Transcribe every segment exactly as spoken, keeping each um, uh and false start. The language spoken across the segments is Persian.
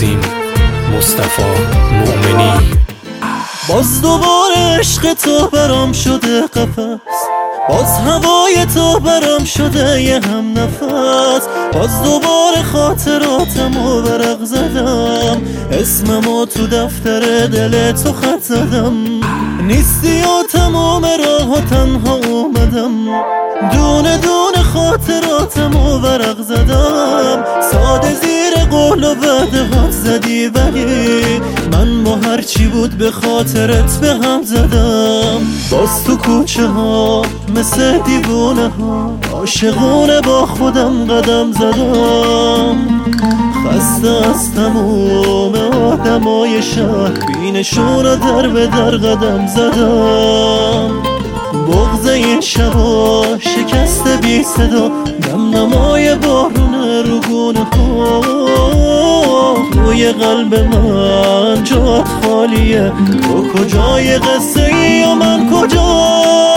عظیم مصطفی مؤمنی. باز دوباره عشق تو برام شده قفس، باز هوای تو برام شده یه هم نفس. باز دوباره خاطراتمو ورق زدم، اسممو تو دفتر دل تو خط زدم. نیستی و تمام راه و تنها اومدم، دونه دونه خاطراتمو ورق زدم. ساده زیر قول و وعده هات زدی ولی من با هرچی بود به خاطرت به هم زدم. باز تو کوچه ها مثل دیوونه ها عاشقونه با خودم قدم زدم. خسته از تموم آدمای شهر بینشون رو در به در قدم زدم. بغض این شبا شکست بی صدا، دم نمای بارونه رو گونه ها. روی قلب من جات خالیه، تو کجای قصه ای و من کجا؟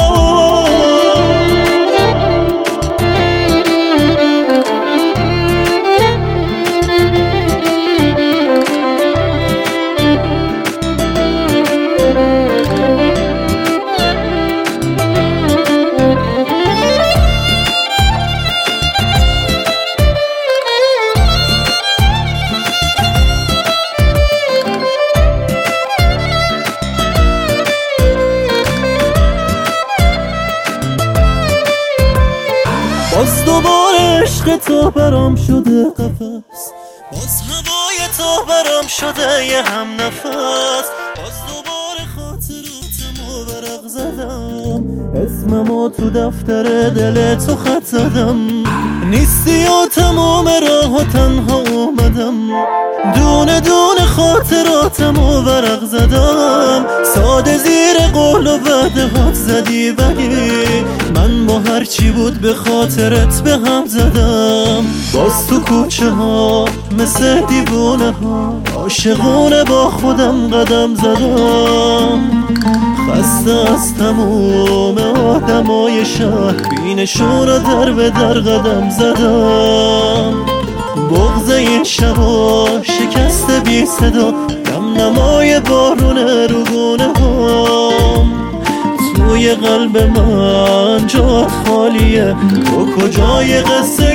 باز دوباره عشق تو برام شده قفس، باز هوای تو برام شده یه هم نفس. باز دوباره خاطراتمو ورق زدم، اسممو تو دفتر دل تو خط زدم. نیستی و تمام راه و تنها اومدم، دونه دونه خاطراتمو ورق زدم. ساده زیر قول و وعده هات زدی ولی من با هرچی بود به خاطرت به هم زدم. باز تو کوچه ها مثل دیوونه ها عاشقونه با خودم قدم زدم. خسته از تموم آدمای شهر بینشون رو در به در قدم زدم. بغض این شبا شکست بی صدا، دم نمای بارونه رو گونه هام. توی قلب من جات خالیه، تو کجای قصه